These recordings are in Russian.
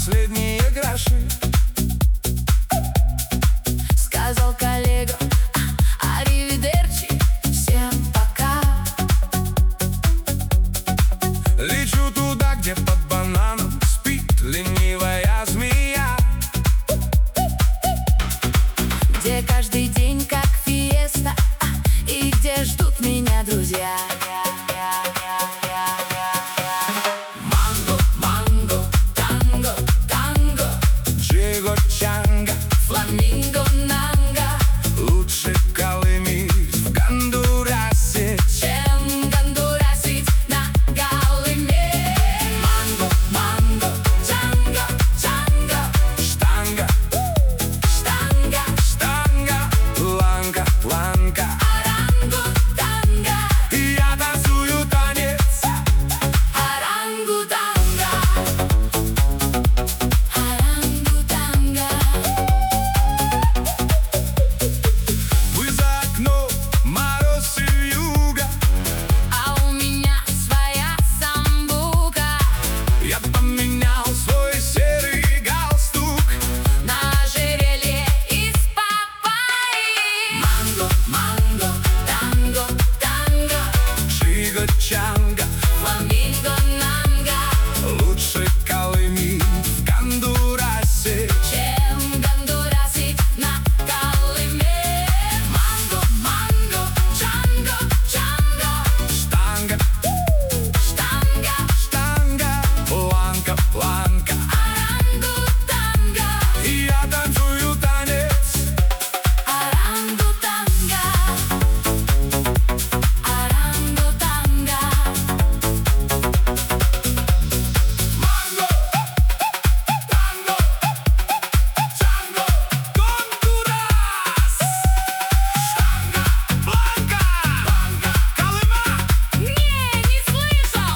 последние гроши. Сказал коллега: аривидерчи, всем пока. Лечу туда, где под бананом спит ленивая змея, где каждый день как фиеста, и где ждут меня друзья. Манго, манго, танго, танго, джиго-чанго, фламинго, нанго, лучше колымить в Гондурасе, чем гондурасить на Колыме. Манго, манго, джанго, джанго, штанга, штанга, штанга, планка, планка. орангутанга, Я танцую танец, орангутанга, орангутанга. вы за окном, мороз и вьюга. А у меня своя самбука Я поменял свой серый галстук. на ожерелье из папайи. Манго, манго, танго, танго, Джиго-чанго, фламинго, нанго, лучше колымить в Гондурасе, чем гондурасить на Колыме. Манго, манго, джанго, джанго, штанга, штанга, штанга, планка, планка. орангутанга, Я танцую танец, орангутанга, орангутанга. манго, танго, джанго, Гондурас, штанга, планка, Колыма. Не слышал.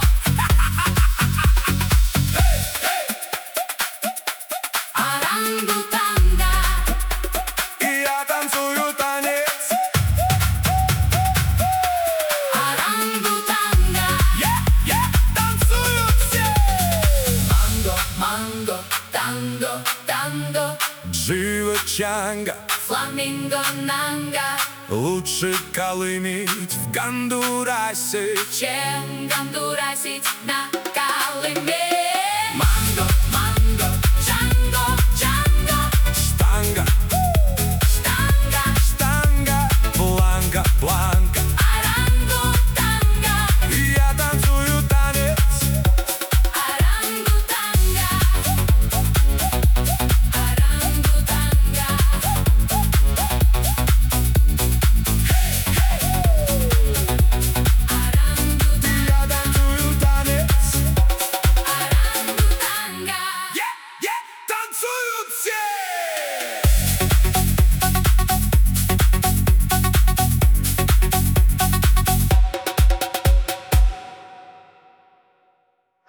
Орангутанга, Я танцую танец, орангутанга. танцуют все. Манго, манго, танго, танго, Джиго-чанго, фламинго, нанго, лучше колымить в Гондурасе, чем гондурасить на Колыме.